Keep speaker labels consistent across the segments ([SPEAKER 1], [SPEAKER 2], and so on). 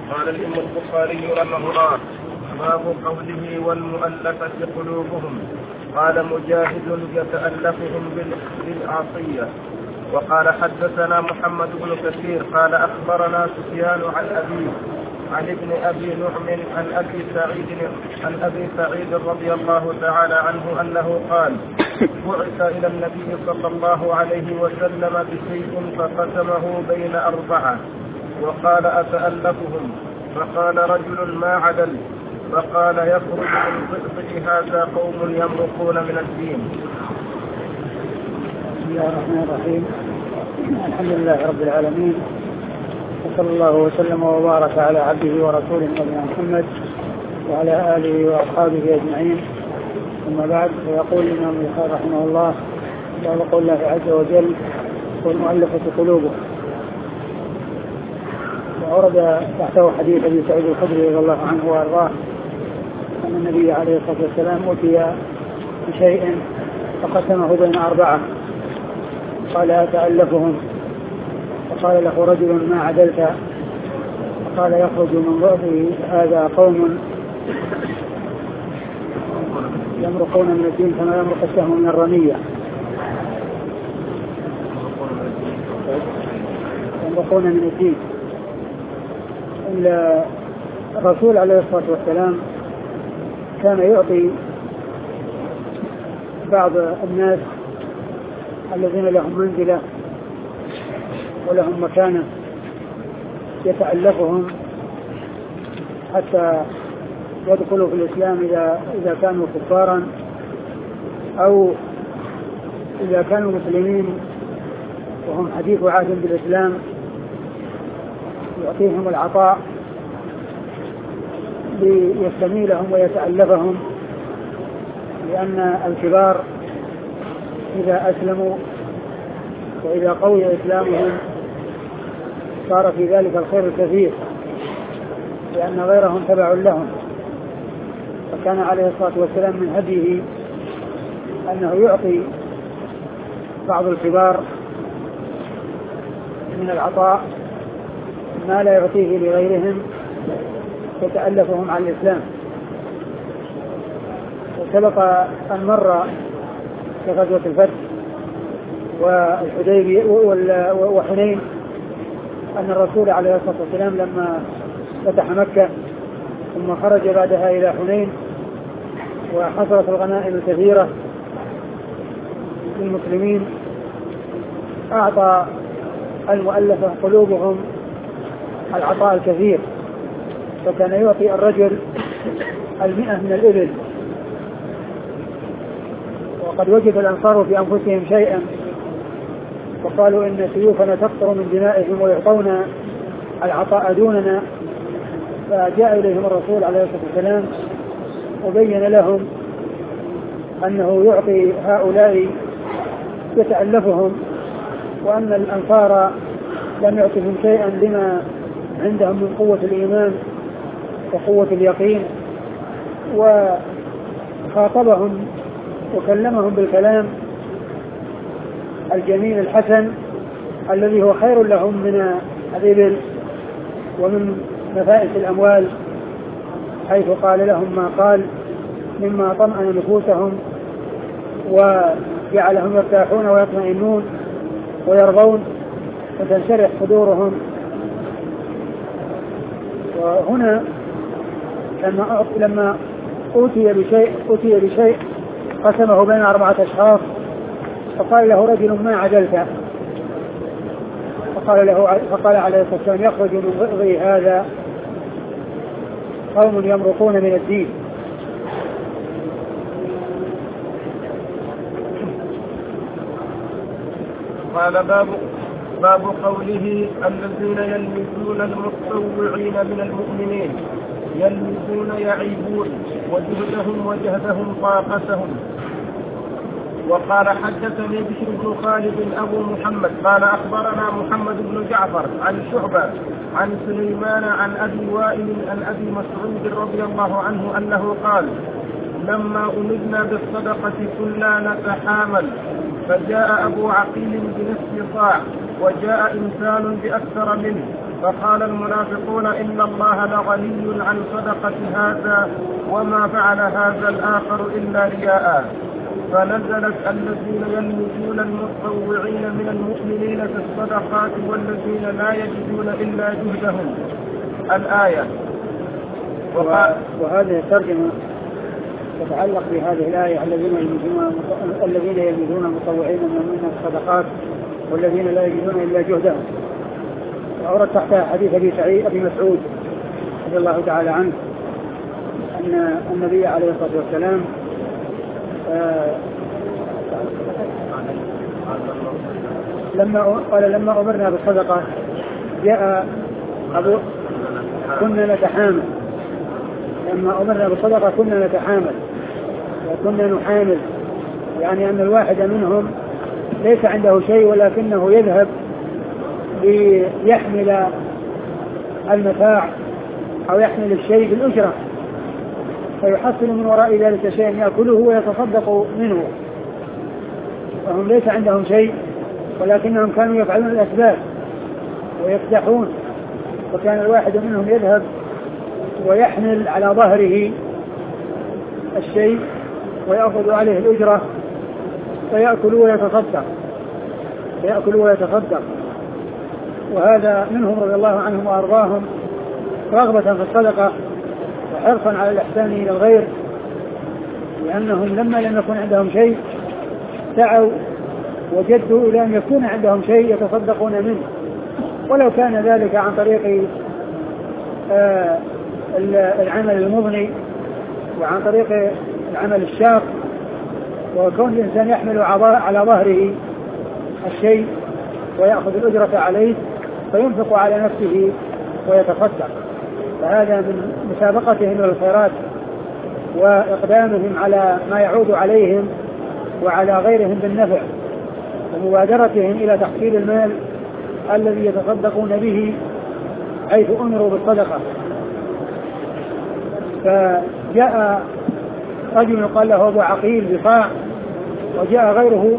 [SPEAKER 1] قال الإمام البخاري رحمه الله: باب قوله والمؤلفة قلوبهم. قال مجاهد: يتألفهم بالعصية. وقال حدثنا محمد بن كثير قال أخبرنا سفيان عن ابن أبي نعم عن أبي سعيد رضي الله تعالى عنه أنه قال: بعث إلى النبي صلى الله عليه وسلم بشيء فقسمه بين 4 وقال: أتألفهم؟ فقال رجل: ما عدل؟ فقال: يخرج من ضئضئ هذا قوم يمرقون من الدين.
[SPEAKER 2] بسم الله الرحمن الرحيم. الحمد لله رب العالمين، وصلى الله وسلم وبارك على عبده ورسوله نبينا محمد وعلى آله وأصحابه أجمعين. ثم بعد، فيقول الإمام البخاري رحمه الله: باب قول الله عز وجل: والمؤلفة قلوبهم. وأورد تحته حديث أبي سعيد الخدري رضي الله عنه وأرضاه أن النبي عليه الصلاة والسلام أتي بشيء فقسمه بين 4 قال: أتألفهم؟ فقال له رجل: ما عدلت؟ فقال: يخرج من ضئضئ هذا قوم يمرقون من الدين كما يمرق السهم من الرمية. يمرقون من الدين. الرسول عليه الصلاة والسلام كان يعطي بعض الناس الذين لهم منزلة ولهم مكانة يتألفهم حتى يدخلوا في الإسلام إذا كانوا كفارا، أو إذا كانوا مسلمين وهم حديث عهد بالإسلام يعطيهم العطاء ليستميلهم ويتألفهم، لأن الكبار إذا أسلموا وإذا قوي إسلامهم صار في ذلك الخير الكثير، لأن غيرهم تبع لهم. فكان عليه الصلاة والسلام من هديه أنه يعطي بعض الكبار من العطاء ما لا يعطيه لغيرهم يتألفهم على الإسلام. وسبق أن مر في غزوة الفتح والحديبية وحنين أن الرسول عليه الصلاة والسلام لما فتح مكة ثم خرج بعدها إلى حنين وحصلت الغنائم الكثيرة للمسلمين، أعطى المؤلفة قلوبهم العطاء الكثير، فكان يعطي الرجل 100 من الإبل. وقد وجد الأنصار في أنفسهم شيئا وقالوا إن سيوفنا تقطر من دمائهم ويعطون العطاء دوننا، فجاء إليهم الرسول عليه الصلاة والسلام وبين لهم أنه يعطي هؤلاء يتألفهم، وأن الأنصار لم يعطهم شيئا لما عندهم من قوة الإيمان وقوة اليقين. وخاطبهم وكلمهم بالكلام الجميل الحسن الذي هو خير لهم من الإبل ومن نفائس الأموال، حيث قال لهم ما قال مما طمأن نفوسهم وجعلهم يرتاحون ويطمئنون ويرضون وتنشرح صدورهم. وهنا لما أوتي بشيء قسمه بين 4 أشخاص، فقال له رجل: ما عدلت؟ فقال عليه الصلاة والسلام: يخرج من ضئضئ هذا قوم يمرقون من الدين.
[SPEAKER 1] قال: باب قوله: الذين يلمزون المتطوعين من المؤمنين يلمزون يعيبون وجهدهم طاقتهم. وقال: حدثني بشر بن خالد أبو محمد قال أخبرنا محمد بن جعفر عن شعبة عن سليمان عن أبي وائل عن أبي مسعود رضي الله عنه أنه قال: لما أمرنا بالصدقة كنا نتحامل، فجاء أبو عقيل بنصف صاع وجاء إنسان بأكثر منه، فقال المنافقون إن الله لغني عن صدقة هذا وما فعل هذا الآخر إلا رياء. فنزلت الذين يلمزون المتطوعين من المؤمنين في الصدقات والذين لا يجدون إلا جهدهم الآية.
[SPEAKER 2] وهذه الترجمة تتعلق بهذه الآية الذين يلمزون المتطوعين من المؤمنين في الصدقات والذين لا يجدون إلا جهدهم. وأورد تحتها حديث أبي مسعود رضي الله تعالى عنه أن النبي عليه الصلاة والسلام لما أمرنا بالصدقة جاء كنا نتحامل. لما أمرنا بالصدقة كنا نتحامل وكنا نحامل، يعني أن الواحد منهم ليس عنده شيء ولكنه يذهب ليحمل المتاع أو يحمل الشيء بالأجرة فيحصل من وراء ذلك شيء يأكله ويتصدق منه. فهم ليس عندهم شيء ولكنهم كانوا يفعلون الأسباب ويفتحون، وكان الواحد منهم يذهب ويحمل على ظهره الشيء ويأخذ عليه الأجرة فيأكل ويتصدق. وهذا منهم رضي الله عنهم وأرضاهم رغبة في الصدقة وحرصا على الإحسان إلى الغير، لأنهم لما لم يكن عندهم شيء سعوا وجدوا إلى أن يكون عندهم شيء يتصدقون منه، ولو كان ذلك عن طريق العمل المضني وعن طريق العمل الشاق، وكون الإنسان يحمل على ظهره الشيء ويأخذ الأجرة عليه فينفق على نفسه ويتصدق. فهذا من مسابقتهم للخيرات وإقدامهم على ما يعود عليهم وعلى غيرهم بالنفع ومبادرتهم إلى تحصيل المال الذي يتصدقون به حيث أمروا بالصدقة. فجاء رجل يقال له أبو عقيل بصاع، وجاء غيره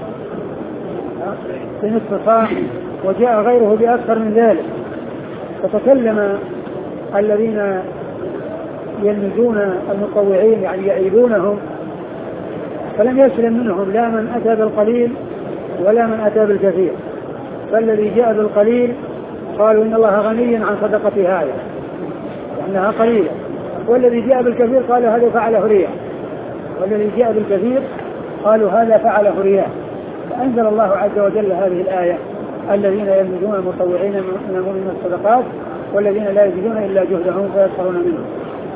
[SPEAKER 2] بنصف صاع، وجاء غيره بأكثر من ذلك. فتكلم الذين يلمزون المتطوعين يعني يعيبونهم، فلم يسلم منهم لا من أتى بالقليل ولا من أتى بالكثير. فالذي جاء بالقليل قالوا إن الله غني عن صدقة هذا لأنها قليلة، والذي جاء بالكثير قالوا هذا فعله رياء، والذي جاء بالكثير قالوا هذا فعله رياء. فأنزل الله عز وجل هذه الآية الذين يلمزون المتطوعين من المؤمنين الصدقات والذين لا يجدون إلا جهدهم فيسخرون منهم.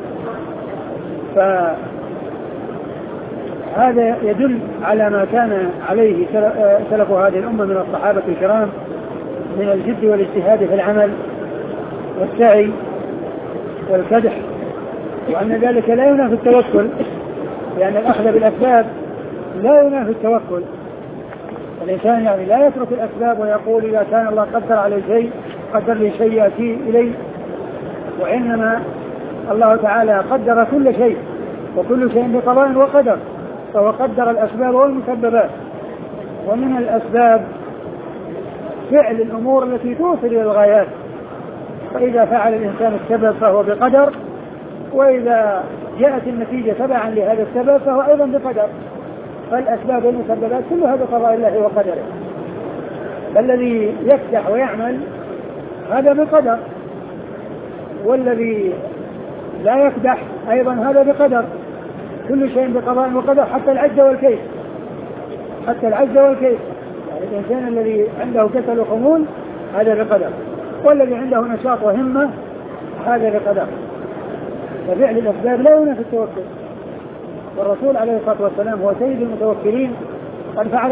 [SPEAKER 2] فهذا يدل على ما كان عليه سلف هذه الأمة من الصحابة الكرام من الجد والاجتهاد في العمل والسعي والكدح، وأن ذلك لا ينافي التوكل، لأن الأخذ بالأسباب لا ينافي التوكل. الإنسان يعني لا يترك الأسباب ويقول إذا كان الله قدر على شيء قدر لي شيء يأتي إلي، وإنما الله تعالى قدر كل شيء وكل شيء بقضاء وقدر، فهو قدر الأسباب والمسببات. ومن الأسباب فعل الأمور التي توصل إلى الغايات، فإذا فعل الإنسان السبب فهو بقدر، وإذا جاءت النتيجة تبعا لهذا السبب فهو أيضا بقدر. فالأسباب والمسببات كلها بقضاء الله وقدره. فالذي يفتح ويعمل هذا بقدر، والذي لا يفتح أيضا هذا بقدر. كل شيء بقضاء وقدر حتى العجز والكيس، يعني الإنسان الذي عنده كسل وخمول هذا بقدر، والذي عنده نشاط وهمة هذا بقدر. ففعل الأسباب لا ينافي التوكل، والرسول عليه الصلاة والسلام هو سيد المتوكلين، قد فعل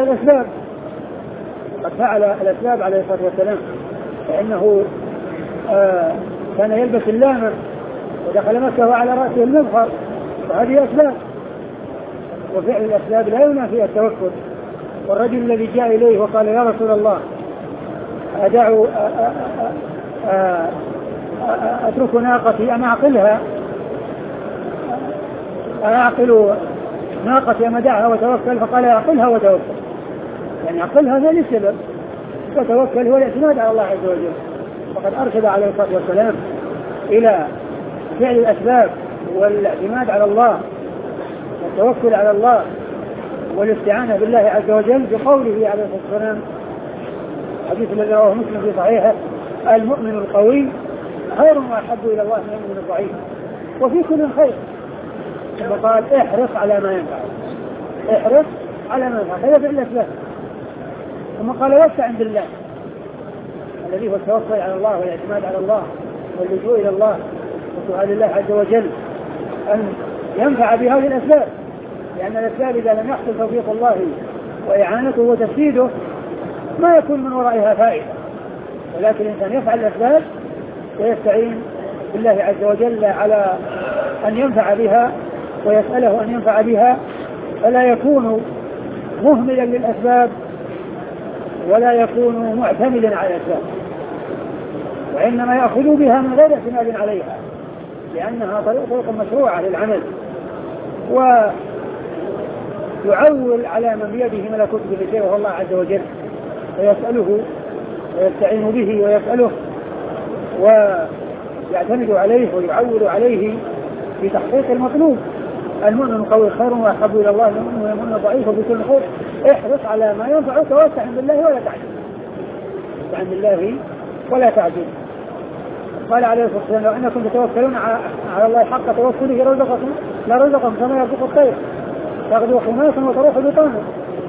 [SPEAKER 2] الأسباب عليه الصلاة والسلام، فإنه كان يلبس اللامة ودخل مكة وعلى رأسه المظفر، فهذه أسباب. وفعل الأسباب لا ينافي التوكل. والرجل الذي جاء إليه وقال يا رسول الله أترك ناقتي أنا أعقل ناقتي أما دعها وتوكل، فقال أعقلها وتوكل، يعني أعقلها ذلك السبب، وتوكل هو الاعتماد على الله عز وجل. وقد أرشد عليه الصلاة والسلام إلى فعل الأسباب والاعتماد على الله والتوكل على الله والاستعانة بالله عز وجل بقوله عليه الصلاة والسلام حديث الذي رواه مسلم في صحيحه: المؤمن القوي خير وأحب إلى الله من المؤمن الضعيف وفي كل خير. ثم قال: احرص على ما ينفع، احرص على ما ينفع، هذا فعل الأسباب. ثم قال: واستعن بالله، الذي هو التوكل على الله والاعتماد على الله واللجوء إلى الله وسؤال الله عز وجل أن ينفع بهذه الأسباب، لأن الأسباب إذا لم يحصل توفيق الله وإعانته وتسديده ما يكون من ورائها فائدة، ولكن الإنسان يفعل الأسباب ويستعين بالله عز وجل على أن ينفع بها ويسأله أن ينفع بها، فلا يكون مهملا للأسباب ولا يكون معتمدا على الأسباب، وإنما يأخذ بها من غير اعتماد عليها، لأنها طريق مشروعة للعمل، ويعول على من بيده ملكوت كل شيء وهو الله عز وجل، ويسأله ويستعين به ويسأله ويعتمد عليه ويعول عليه في تحقيق المطلوب. المؤمن القوي خير وأحب إلى الله من المؤمن الضعيف وفي كل خير. احرص على ما ينفعك واستعن بالله ولا تعجل، استعن بالله ولا تعجل. قال عليه الصلاة والسلام: لو أنكم تتوكلون على الله حق توكله لرزقكم كما يرزق الطير تغدو خماسا وتروح بطانا.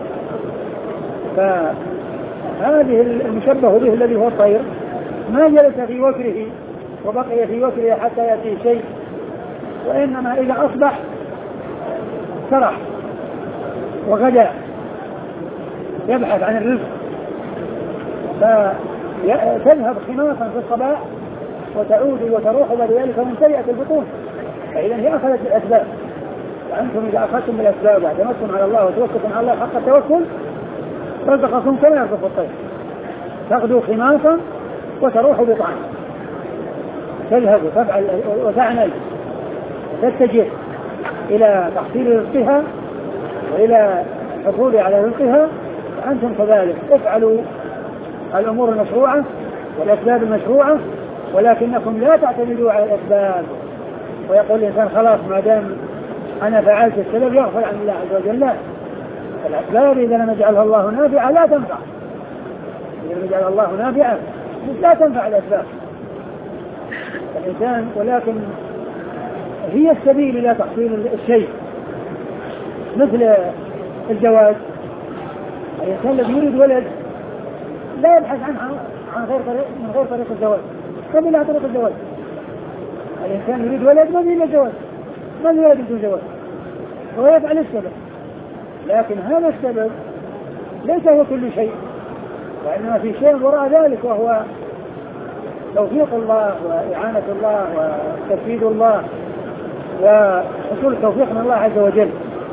[SPEAKER 2] فهذه المشبه به الذي هو الطير ما جلس في وكره وبقي في وكره حتى يأتي شيء، وإنما إذا أصبح سرح وغدا يبحث عن الرزق، فتذهب خماسا في الصباح وتعود وتروح بعد ذلك ممتلئة البطون. فإذا هي أخذت بالأسباب، وأنتم إذا أخذتم بالأسباب واعتمدتم على الله وتوكلتم على الله حق التوكل رزقكم كما يرزق الطير تغدو خماسا وتروح بطانا. تذهب وتفعل وتعمل وتتجه إلى تحصيل رزقها وإلى الحصول على رزقها، وأنتم كذلك افعلوا الأمور المشروعة والأسباب المشروعة، ولكنكم لا تعتمدوا على الأسباب ويقول الإنسان خلاص ما دام أنا فعلت السبب يغفل عن الله عز وجل. لا، الأسباب إذا لم يجعلها الله نافعة لا تنفع، إذا لم يجعل الله نافعة لا تنفع الأسباب الإنسان، ولكن هي السبيل إلى تحصيل الشيء. مثل الجواز، الإنسان الذي يريد ولد لا يبحث عنه من غير طريق الزواج، ما بلا طريق الزواج. الإنسان يريد ولد ما بلا زواج، ما يريد الزواج، هو يفعل السبب، لكن هذا السبب ليس هو كل شيء، وإنما في شيء وراء ذلك وهو توفيق الله وإعانة الله وتسديد الله وحصول التوفيق من الله عز وجل.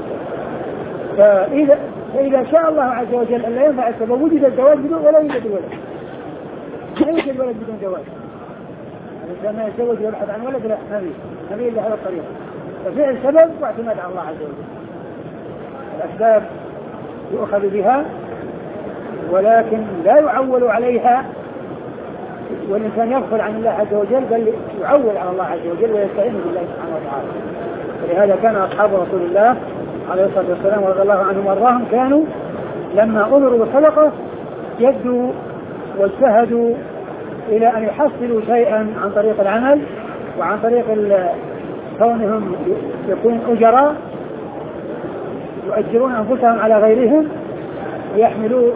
[SPEAKER 2] فإذا شاء الله عز وجل أن لا ينفع السبب وجد الزواج بدون ولا يوجد الولد، لا يوجد ولد بدون زواج. الإنسان ما يتزوج ويبحث عن ولد، لا، ما إلا هذا الطريق. ففعل سبب واعتماد على الله عز وجل. الأسباب يؤخذ بها ولكن لا يعول عليها، والإنسان يغفل عن الله عز وجل بل يعول على الله عز وجل ويستعين بالله سبحانه وتعالى. ولهذا كان أصحاب رسول الله عليه الصلاة والسلام رضي الله عنهم وارضاهم كانوا لما أمروا بالصدقة جدوا واجتهدوا إلى أن يحصلوا شيئا عن طريق العمل وعن طريق كونهم يكون أجراء يؤجرون أنفسهم على غيرهم ويحملوا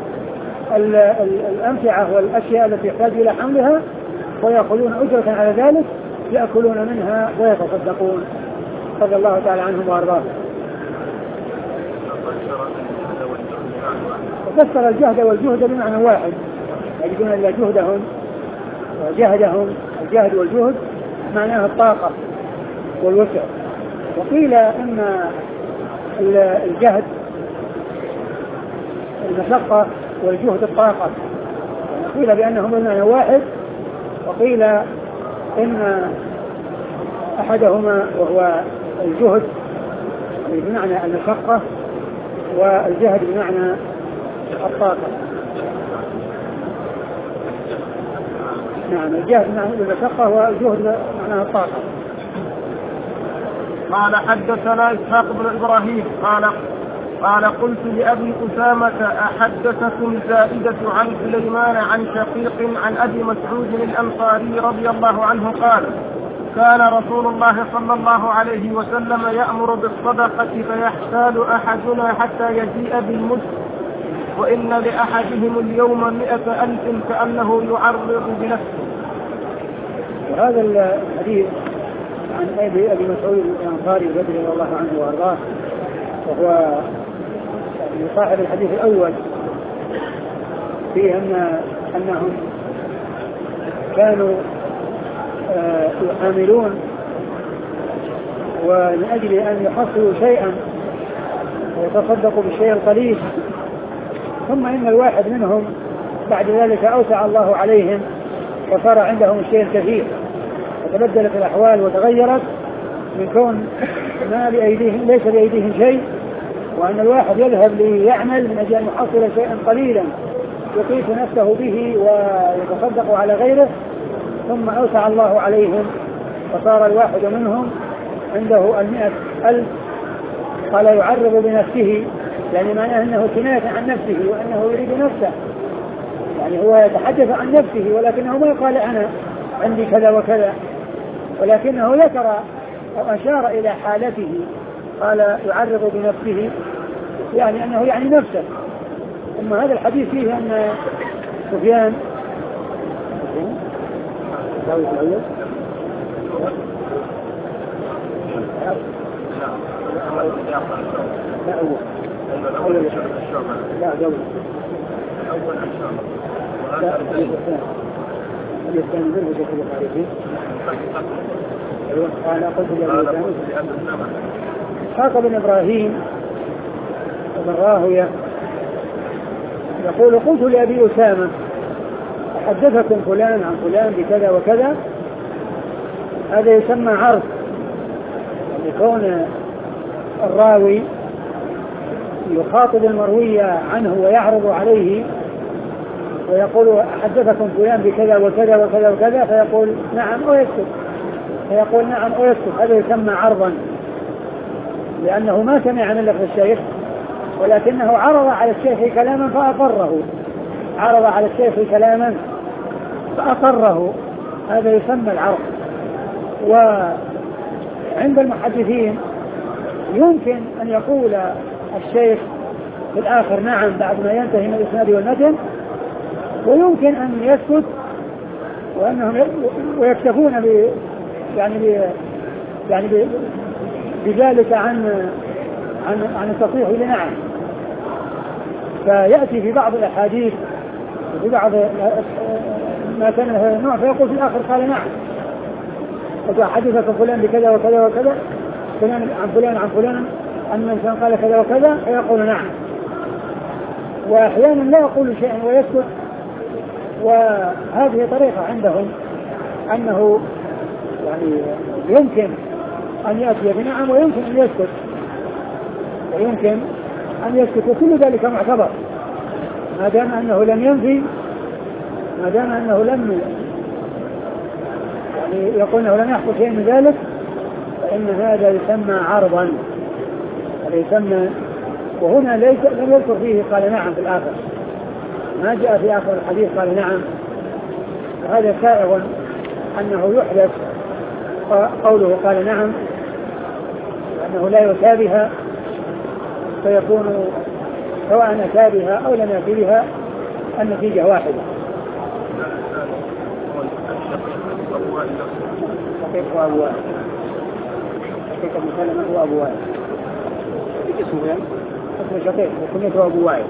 [SPEAKER 2] الأمتعة والأشياء التي يحتاج إلى حملها ويأخذون أجرة على ذلك يأكلون منها ويتصدقون رضي الله تعالى عنهم وأرضاهم. وفسر الجهد والجهد بمعنى واحد، يجدون إلى جهدهم وجهدهم، الجهد والجهد معناه الطاقة والوسع. وقيل إن الجهد المشقة والجهد الطاقة، قيل بأنهم بمعنى واحد، وقيل إن أحدهما وهو الجهد بمعنى المشقة والجهد بمعنى الطاقة. نعم الجهد معناه المشقة والجهد معناه الطاقة.
[SPEAKER 1] قال حدثنا إسحاق بن إبراهيم قال قلت لأبي أسامة أحدثكم زائدة عن سليمان عن شقيق عن أبي مسعود الأنصاري رضي الله عنه قال كان رسول الله صلى الله عليه وسلم يأمر بالصدقة فيحتال أحدنا حتى يجيء بالمد وإن لأحدهم اليوم 100,000 كأنه يعرض بنفسه.
[SPEAKER 2] وهذا الحديث عن أبي مسعود الأنصاري رضي الله عنه وأرضاه وهو صاحب الحديث الأول فيه أنهم كانوا يحاملون ومن أجل أن يحصلوا شيئا ويتصدقوا بالشيء القليل ثم إن الواحد منهم بعد ذلك أوسع الله عليهم وصار عندهم الشيء الكثير وتبدلت الأحوال وتغيرت من كون ما لأيديهم ليس لأيديهم شيء وأن الواحد يذهب ليعمل من أجل أن يحصل شيئا قليلا يقيت نفسه به ويتصدق على غيره ثم أوسع الله عليهم وصار الواحد منهم عنده 100,000 قال يعرض بنفسه يعني معناه أنه كناية عن نفسه وأنه يريد نفسه يعني هو يتحدث عن نفسه ولكنه ما قال أنا عندي كذا وكذا ولكنه ذكر أو أشار إلى حالته قال يعرض بنفسه يعني أنه يعني نفسه. ثم هذا الحديث فيه أن سفيان إسحاق بن إبراهيم بن راهوية يقول قلت لأبي أسامة أحدثكم فلان عن فلان بكذا وكذا. هذا يسمى عرض يكون الراوي يخاطب المروي عنه ويعرض عليه ويقول أحدثكم فلان بكذا وكذا وكذا وكذا فيقول نعم أو يكتب فيقول نعم أو يكتب. هذا يسمى عرضا لأنه ما سمع من لفظ الشيخ ولكنه عرض على الشيخ كلاما فأقره عرض على الشيخ كلاما فأقره. هذا يسمى العرض. وعند المحدثين يمكن أن يقول الشيخ في الآخر نعم بعد ما ينتهي من الإسناد والمتن ويمكن أن يسكت وأنهم ويكتفون بذلك عن التصريح لنعم. فيأتي في بعض الأحاديث وفي بعض ما كان هذا النوع فيقول في الآخر قال نعم وحدثك فلان بكذا وكذا وكذا فلان عن فلان أن الإنسان قال كذا وكذا فيقول نعم. وأحيانا لا يقول شيئا ويسكت. وهذه طريقة عندهم أنه يعني يمكن أن يأتي بنعم ويمكن أن يسكت وكل ذلك معتبر ما دام أنه لم ينفي ما دام أنه لم يعني يقول أنه لم يحصل شيء من ذلك فإن هذا يسمى عرضا. هذا يسمى وهنا لم يذكر فيه قال نعم في الآخر ما جاء في آخر الحديث قال نعم. وهذا سائغ أنه يحدث قوله قال نعم لأنه لا يتابها فيكون سواء أتى بها أو لم يأتي بها النتيجة واحدة. شقيق وأبو وائل شقيق بن سلمة وأبو وائل اسمه شقيق وكنيته أبو وائل.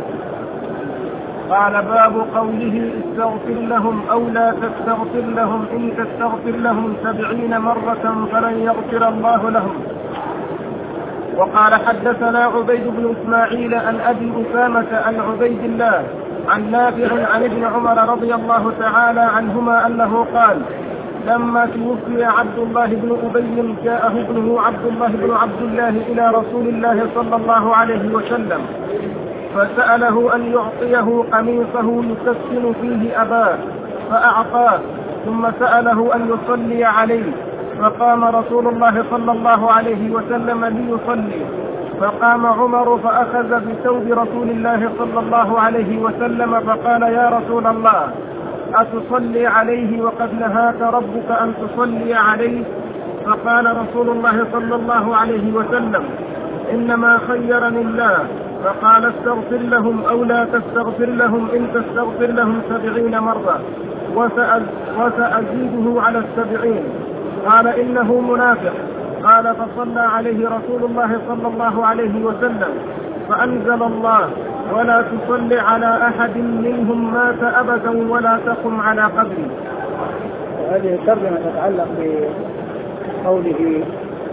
[SPEAKER 1] قال باب قوله استغفر لهم أو لا تستغفر لهم إن تستغفر لهم 70 مرة فلن يغفر الله لهم. وقال حدثنا عبيد بن إسماعيل عن أبي أسامة عن عبيد الله عن نافع عن ابن عمر رضي الله تعالى عنهما أنه قال لما توفي عبد الله بن أبي جاءه ابنه عبد الله بن عبد الله إلى رسول الله صلى الله عليه وسلم فسأله أن يعطيه قميصه يكفن فيه أباه فأعطاه، ثم سأله أن يصلي عليه، فقام رسول الله صلى الله عليه وسلم ليصلي، فقام عمر فأخذ بثوب رسول الله صلى الله عليه وسلم فقال: يا رسول الله، أتصلي عليه وقد نهاك ربك أن تصلي عليه؟ فقال رسول الله صلى الله عليه وسلم: إنما خيرني الله، فقال: استغفر لهم أو لا تستغفر لهم، إن تستغفر لهم 70 مرة وسأزيده على 70. قال: إنه منافق. قال: فصلى عليه رسول الله صلى الله عليه وسلم، فأنزل الله: ولا تصل على أحد منهم مات أبدا ولا تقم على قبره.
[SPEAKER 2] وهذه الترجمة تتعلق بقوله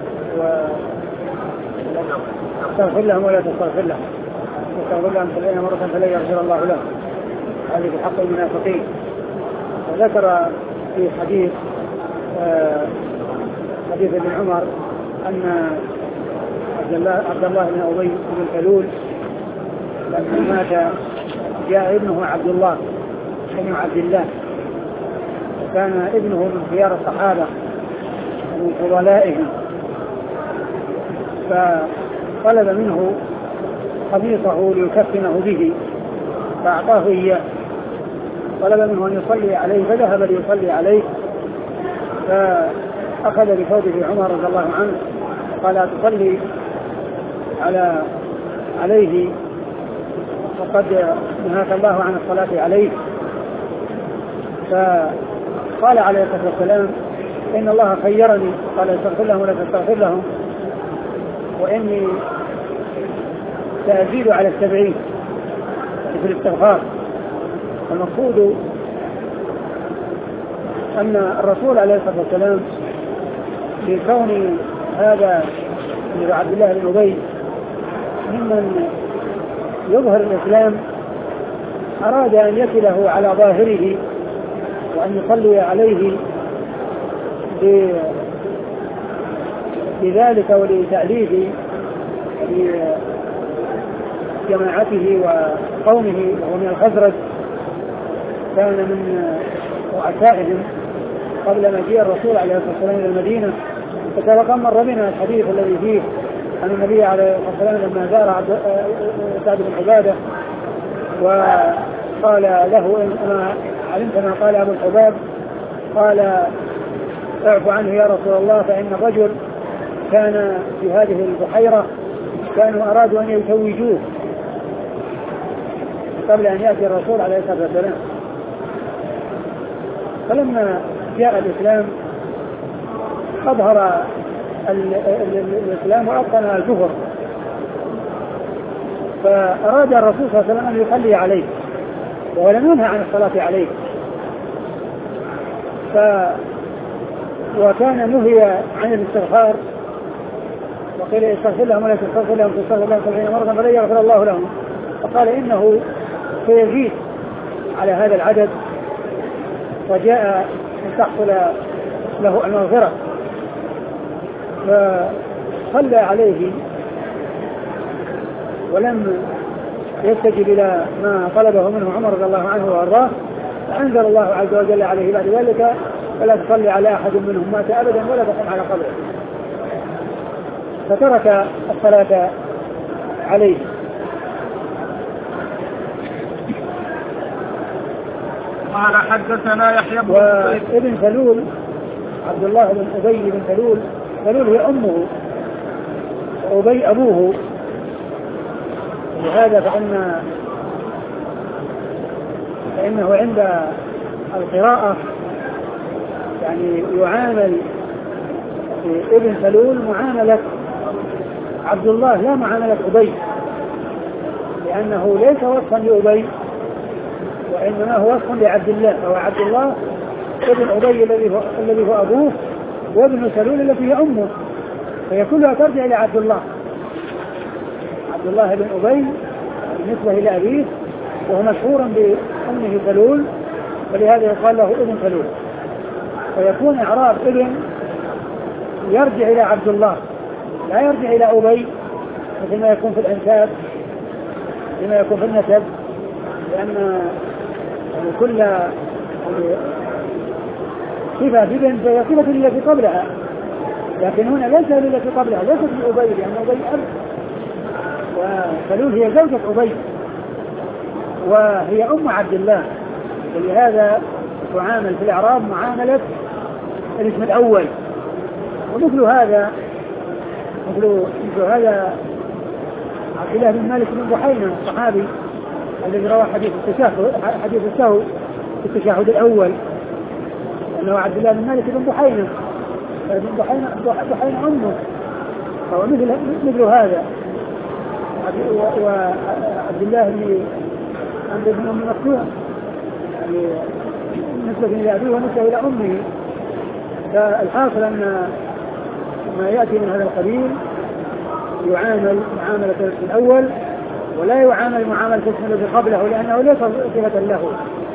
[SPEAKER 2] استغفر لهم ولا تستغفر لهم، استغفر لهم 70 مرة فلا يغفر الله لهم، هذه في حق المنافقين. وذكر في حديث ابن عمر أن عبد الله بن أبي بن سلول لما مات جاء ابنه عبد الله بن عبد الله، وكان ابنه من خيار الصحابة ومن فضلائهم، فطلب منه قميصه ليكفنه به فأعطاه إياه، طلب منه أن يصلي عليه فذهب ليصلي عليه، فأخذ بثوبه عمر رضي الله عنه قال: أتصلي عليه وقد نهاك الله عن الصلاة عليه؟ فقال عليه الصلاة والسلام: إن الله خيرني، قال: استغفر لهم ولا تستغفر لهم، وإني سأزيد على 70 في الاستغفار. المقصود أن الرسول عليه الصلاة والسلام بكون هذا من عبد الله بن أبي ممن يظهر الإسلام أراد أن يكله على ظاهره وأن يصلي عليه بذلك ولتأليف جماعته وقومه، وهو من الخزرج، كان من رؤسائهم قبل مجيء الرسول عليه الصلاة والسلام إلى المدينة. فسبق مر بنا الحديث الذي فيه أن النبي عليه الصلاة والسلام لما زار سعد بن عبادة وقال له: أنا علمت ما قال أبو الحباب، قال: اعف عنه يا رسول الله، فإن الرجل كان في هذه البحيرة كانوا أرادوا أن يتوجوه قبل أن يأتي الرسول عليه الصلاة والسلام. فلما جاء الإسلام أظهر الإسلام وأبطن الكفر، فأراد الرسول صلى الله عليه وسلم أن يصلي عليه ولم ينهى عن الصلاة عليه، وكان نهي عن الاستغفار، وقيل: استغفر لهم ولا تستغفر لهم، تستغفر لهم 70 مرة فلا يغفر الله لهم. فقال: إنه سيزيد على هذا العدد، وجاء أن تحصل له المغفرة، فصلى عليه ولم يستجب إلى ما طلبه منه عمر رضي الله عنه وأرضاه، فأنزل الله عز وجل عليه بعد ذلك: فلا تصلي على أحد منهم مات أبدا ولا تقم على قبره، فترك الصلاة عليه.
[SPEAKER 1] قال: حدثنا يحيى بن
[SPEAKER 2] وابن سلول عبد الله بن أبي بن سلول، سلول هي أمه وأبي أبوه، لهذا فإنه عند القراءة يعني يعامل ابن سلول معاملة عبد الله لا معاملة أبي، لأنه ليس وصفا لأبي وإنما هو وصف لعبد الله، فهو عبد الله ابن أبي الذي هو أبوه، وابن سلول التي هي أمه، فهي كلها ترجع إلى عبد الله. عبد الله بن أبي بالنسبة إلى أبيه وهو مشهور بأمه سلول، ولهذا يقال له ابن سلول، فيكون إعراب ابن يرجع إلى عبد الله لا يرجع إلى أبي مثل ما يكون في الأنساب، لما يكون في النسب، لأن كل صفة ببنت فهي صفة التي قبلها، لكن هنا ليس التي قبلها، ليست من أبي، لأن أبي أب، وسلول هي زوجة أبي وهي أم عبد الله، ولهذا تعامل في الإعراب معاملة الاسم الأول. ومثل هذا عبد الله بن مالك بن بحينة الصحابي الذي روى حديث السهو في التشهد الأول، أنه عبد الله بن مالك بن بحينة أمه، فهو مثل هذا. وعبد الله بن أم مكتوم يعني نسبة إلى أبيه ونسبة إلى أمه. فالحاصل أن ما يأتي من هذا القبيل يعامل معاملة الاسم الأول ولا يعامل معاملة الاسم الذي قبله، لأنه ليس صفة له.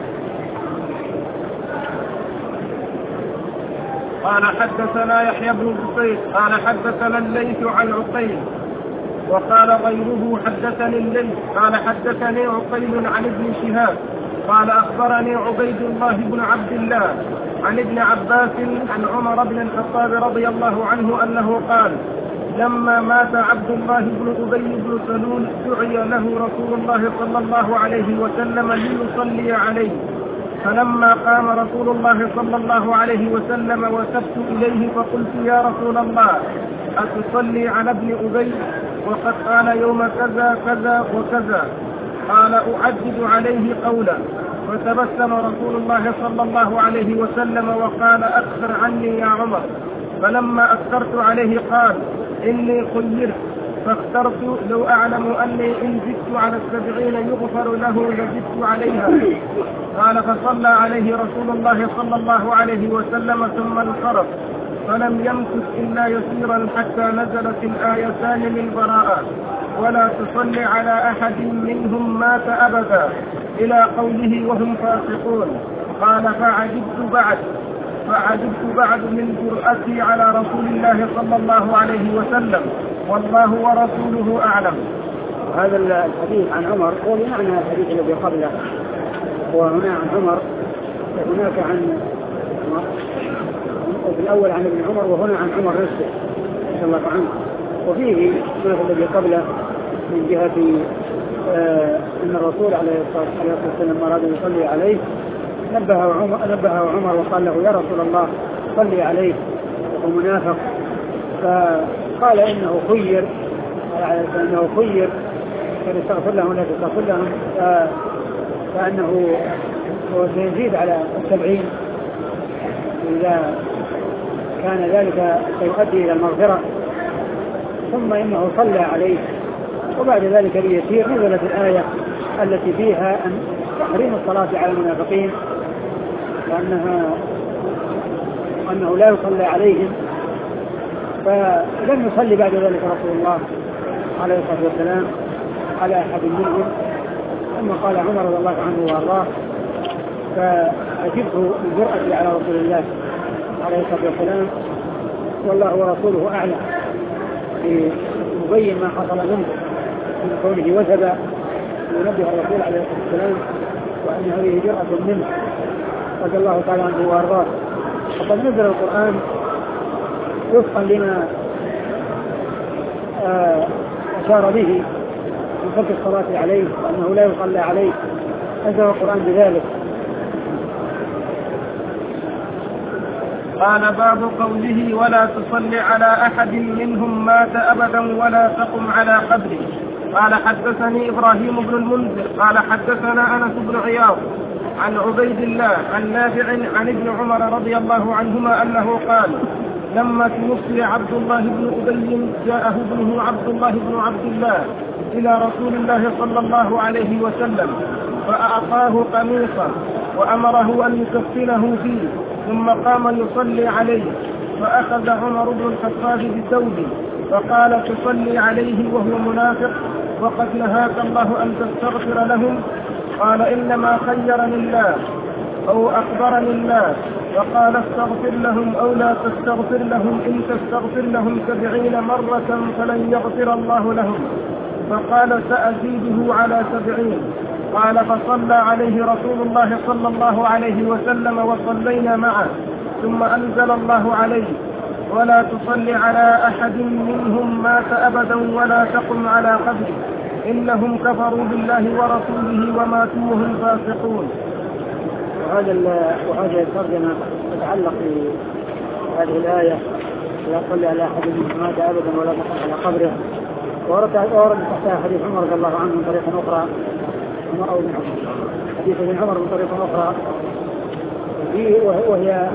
[SPEAKER 1] قال حدثنا يحيى بن بكير قال حدثنا الليث عن عقيل، وقال غيره حدثني الليث قال حدثني عقيل عن ابن شهاب قال أخبرني عبيد الله بن عبد الله عن ابن عباس عن عمر بن الخطاب رضي الله عنه أنه قال: لما مات عبد الله بن أبي بن سلول دعي له رسول الله صلى الله عليه وسلم ليصلي عليه، فلما قام رسول الله صلى الله عليه وسلم وسبت إليه فقلت: يا رسول الله، أتصلي على ابن أبي وقد قال يوم كذا كذا وكذا؟ قال: أعدد عليه قولا. فتبسم رسول الله صلى الله عليه وسلم وقال: أكثر عني يا عمر. فلما أكثرت عليه قال: إني خيرت فاخترت لو أعلم أني إن زدت على 70 يغفر له لزدت عليها. قال: فصلى عليه رسول الله صلى الله عليه وسلم ثم انصرف، فلم يمكث إلا يسيرا حتى نزلت الآيتان من براءة: ولا تصلي على أحد منهم مات أبدا، إلى قوله وهم فاسقون. قال: فعجبت بعد من جرأتي على رسول الله صلى الله عليه وسلم، والله ورسوله أعلم.
[SPEAKER 2] هذا الحديث عن عمر هو بمعنى الحديث الذي قبله، وهنا عن عمر وهناك عن في الأول عن ابن عمر وهنا عن عمر نفسه رضي الله عنه. وفيه ما في الذي قبله من جهة أن الرسول عليه الصلاة والسلام أراد أن يصلي عليه، نبهه عمر وقال له: يا رسول الله صلي عليه، وهو منافق. فقال: إنه خير كان يستغفر لهم ولا تستغفر لهم، فأنه سيزيد على 70 إذا كان ذلك سيؤدي إلى المغفرة. ثم إنه صلى عليه، وبعد ذلك ليسير نزلت الآية التي فيها أن تحريم الصلاة على المنافقين، وأنه لا يصلى عليهم. فلم يصلي بعد ذلك رسول الله عليه الصلاة والسلام على أحد منهم. ثم قال عمر رضي الله عنه وارضاه: فأجبه من جرأتي على رسول الله عليه الصلاة والسلام، والله ورسوله أعلم، مبين ما حصل منه من كونه وثب ينبه الرسول عليه الصلاة والسلام، وأن هذه جرأة منه رضي الله تعالى عنه وارضاه. وقد نزل القرآن وفقا لما أشار به من ترك الصلاة عليه وأنه لا يصلى عليه، نزل القرآن بذلك.
[SPEAKER 1] قال: باب قوله: ولا تصلي على أحد منهم مات أبدا ولا تقم على قبره. قال: حدثني إبراهيم بن المنذر قال: حدثنا أنس بن عياض عن عبيد الله عن نافع عن ابن عمر رضي الله عنهما أنه قال: لما توفي عبد الله بن أبي جاءه ابنه عبد الله بن عبد الله إلى رسول الله صلى الله عليه وسلم، فأعطاه قميصا وأمره أن يكفنه فيه، ثم قام يصلي عليه، فأخذ عمر بن الخطاب بثوبه فقال: تصلي عليه وهو منافق، وقد نهاك الله أن تستغفر لهم؟ قال: إنما خيرني الله أو أخبرني الله، فقال: استغفر لهم أو لا تستغفر لهم، إن تستغفر لهم 70 مرة فلن يغفر الله لهم. فقال: سأزيده على 70. قال فصلى عليه رسول الله صلى الله عليه وسلم وصلينا معه ثم أنزل الله عليه ولا تصل على أحد منهم مات أبدا ولا تقم على قبره إنهم كفروا بالله ورسوله وماتوا وهم فاسقون.
[SPEAKER 2] وهذه الترجمة تتعلق بهذه الآية لا تصلي على أحد منهم مات أبدا ولا تقم على قبره. ورد تحتها حديث عمر رضي الله عنه من طريق أخرى حديث ابن عمر من طريق أخرى وهي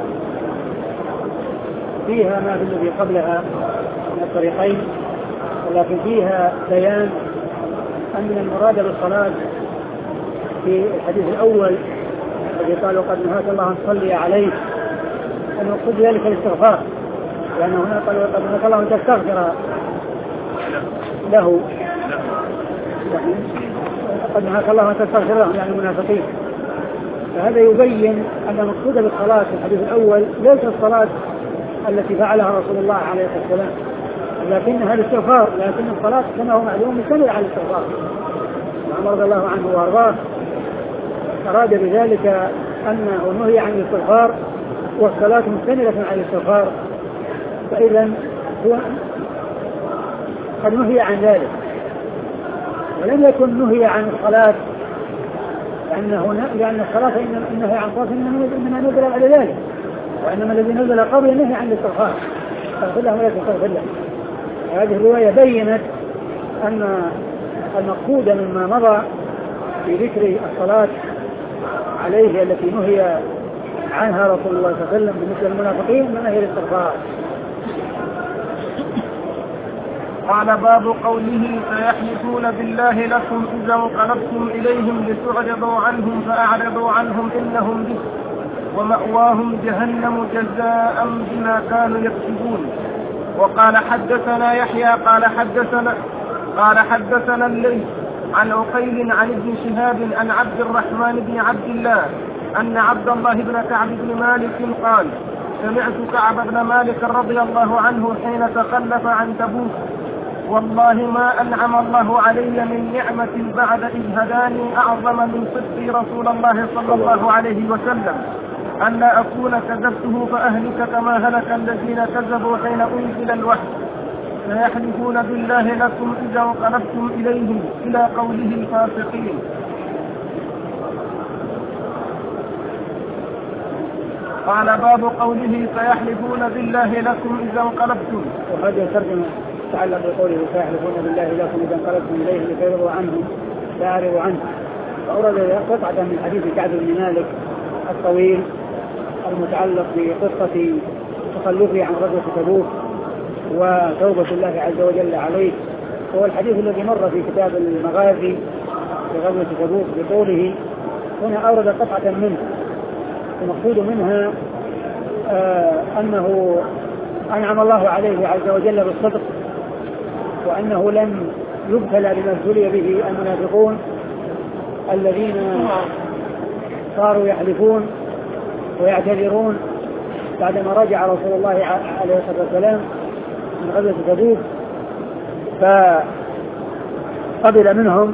[SPEAKER 2] فيها ما في الذي قبلها من الطريقين ولكن فيها بيان أن المراد بالصلاة في الحديث الأول الذي قالوا قد نهاك الله أن تصلي عليه أن يقصد ذلك الاستغفار لأنه هنا قالوا قد نهاك الله أن تستغفر له قد نهاك الله أن تستغفر له يعني المنافقين. فهذا يبين أن المقصود بالصلاة في الحديث الأول ليس الصلاة التي فعلها رسول الله عليه الصلاة والسلام لكنها الاستغفار لكن الصلاة كما هو معلوم مشتملة على الاستغفار. عمر رضي الله عنه وارضاه أراد بذلك أنه نهي عن الاستغفار والصلاة مشتملة على الاستغفار فإذا هو قد نهي عن ذلك ولم يكن نهي عن الصلاة لأن الصلاة إنه عن صلاة إنما نزل على ذلك وإنما الذي نزل قبل النهي عن الاستغفار استغفر له ولا تستغفر له. هذه الرواية بينت أن المقصود مما مضى في ذكر الصلاة عليه التي نهي عنها رسول الله صلى الله عليه وسلم بالنسبة للمنافقين من نهي الاستغفار.
[SPEAKER 1] قال باب قوله سيحلفون بالله لكم إذا انقلبتم إليهم لتعرضوا عنهم فأعرضوا عنهم إنهم به ومأواهم جهنم جزاء بما كانوا يكسبون. وقال حدثنا يحيى قال حدثنا الليث عن عقيل عن ابن شهاب عن عبد الرحمن بن عبد الله أن عبد الله بن كعب بن مالك قال سمعت كعب بن مالك رضي الله عنه حين تخلف عن تبوك والله ما أنعم الله علي من نعمة بعد إذ هداني أعظم من صدق رسول الله صلى الله عليه وسلم أن لا أكون كذبته فأهلك كما هلك الذين كذبوا حين أنزل الوحي سيحلفون بالله لكم إذا انقلبتم إليهم إلى قوله فاسقين. قال باب قوله سيحلفون بالله لكم إذا انقلبتم.
[SPEAKER 2] وهذه الترجمة تعلق بقوله سيحلفون بالله لكم إذا انقلبتم إليه لتعرضوا عنه فأعرضوا عنه. فأورد قطعة من حديث كعب بن مالك الطويل المتعلق بقصة تخلفه عن غزوة تبوك وتوبة الله عز وجل عليه هو الحديث الذي مر في كتاب المغازي في غزوة تبوك بطوله. هنا أورد قطعة منه المقصود منها أنه أنعم الله عليه عز وجل بالصدق وأنه لم يبتلى بما ابتلي به المنافقون الذين صاروا يحلفون ويعتذرون بعدما رجع رسول الله عليه الصلاة والسلام من غزوة تبوك فقبل منهم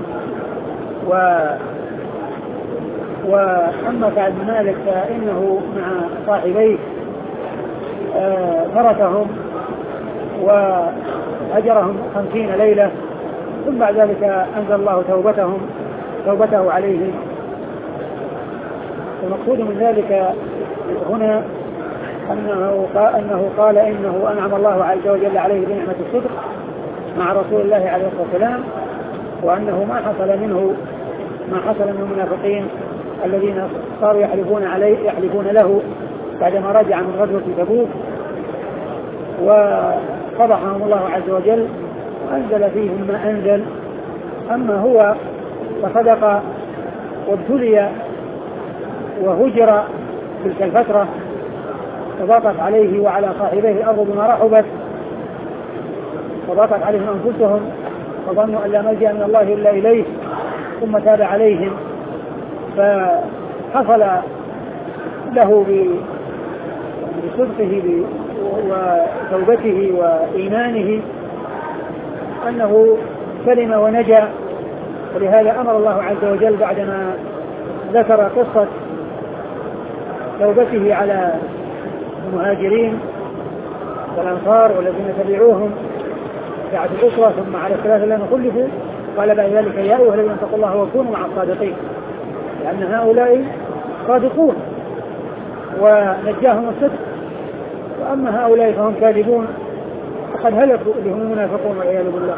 [SPEAKER 2] وأما كعب بن مالك فإنه مع صاحبيه تركهم وهجرهم 50 ليلة ثم بعد ذلك أنزل الله توبته عليهم. المقصود من ذلك هنا أنه قال إنه أنعم الله عز وجل عليه بنعمة الصدق مع رسول الله عليه الصلاة والسلام وأنه ما حصل من المنافقين الذين صاروا يحلفون له بعدما رجع من غزوة تبوك وفضحهم الله عز وجل وأنزل فيهم ما أنزل. أما هو فصدق وابتلي وهجر تلك الفترة وضاقت عليه وعلى صاحبيه الأرض بما رحبت وضاقت عليهم أنفسهم وظنوا أن لا ملجأ من الله إلا إليه ثم تاب عليهم فحصل له بصدقه وتوبته وإيمانه أنه سلم ونجا ولهذا أمر الله عز وجل بعدما ذكر قصة توبته على المهاجرين والأنصار والذين تبعوهم ساعة الأسرة ثم على الثلاثة الذين خلفوا قال بعد ذلك يا أيها الذين اتقوا الله وكونوا مع الصادقين، لأن هؤلاء صادقون ونجاهم الصدق، وأما هؤلاء فهم كاذبون فقد هلكوا اللي هم المنافقون والعياذ بالله.